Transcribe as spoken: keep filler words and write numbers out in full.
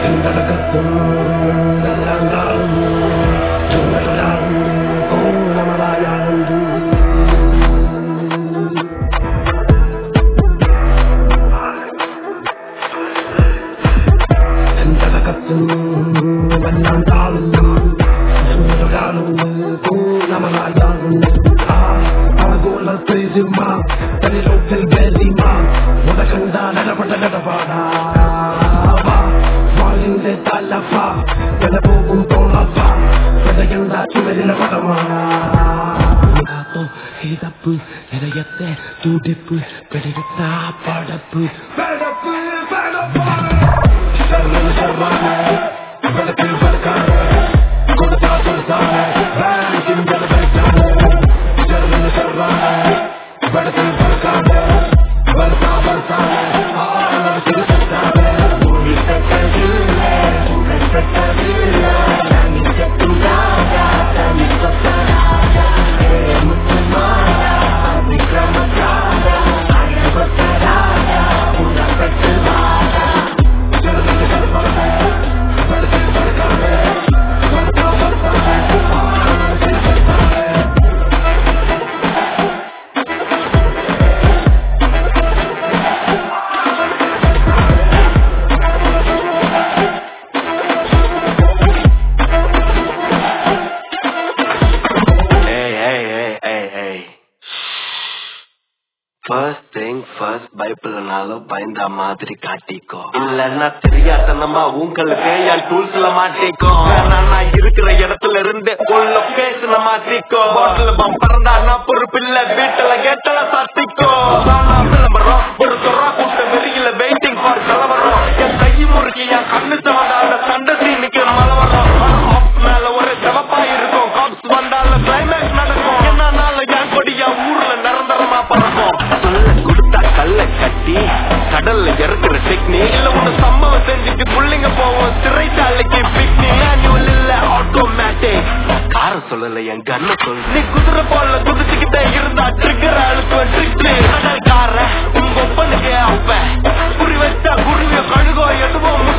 துடிப்பு பெருத்தா படப்பு படப்பு படப்பு First thing first பைபிள் நாளும் பயந்த மாதிரி காட்டிக்கோ இல்லன்னா தெரியாதனமா உங்களுக்கு என் டூல்ஸ்ல மாட்டிக்கோ நான் இருக்கிற இடத்துல இருந்து உள்ள பேசுன மாட்டிக்கோ பாட்டில் பம் பறந்தா நான் பொறுப்பில்ல வீட்டுல கேட்டல சாத்திக்கோ நான் விளம்பரம் ஒரு தொறா கூட்ட வெறியில வெயிட்டிங் ஃபார் கலவரம் என் கை முறுக்கி என் கண்ணு தவறால சண்டை சீனுக்கு மழை வரும் மேல ஒரு செவப்பா இருக்கும் காப்ஸ் வந்தால கிளைமேக்ஸ் நடக்கும் என்னன்னால என் கொடி என் ஊர்ல நிரந்தரமா பறக்கும் கல்ல கட்டி கடல்ல இறக்குற டெக்னிக் இல்ல ஒண்ணு சம்பவம் செஞ்சுட்டு புள்ளிங்க போவோம் சிறைச்சாலைக்கு பிக்னிக் இல்ல ஆட்டோமேட்டிக் கார சொல்லல என் கண்ண சொல்லு நீ குதிரை போல குதிச்சுக்கிட்டே இருந்தா ட்ரிகர் அழுத்துவ ட்ரிக் கார உங்க ஒப்பனுக்கே அப்ப குறி வச்சா குருவிய கழுகோ எதுவும்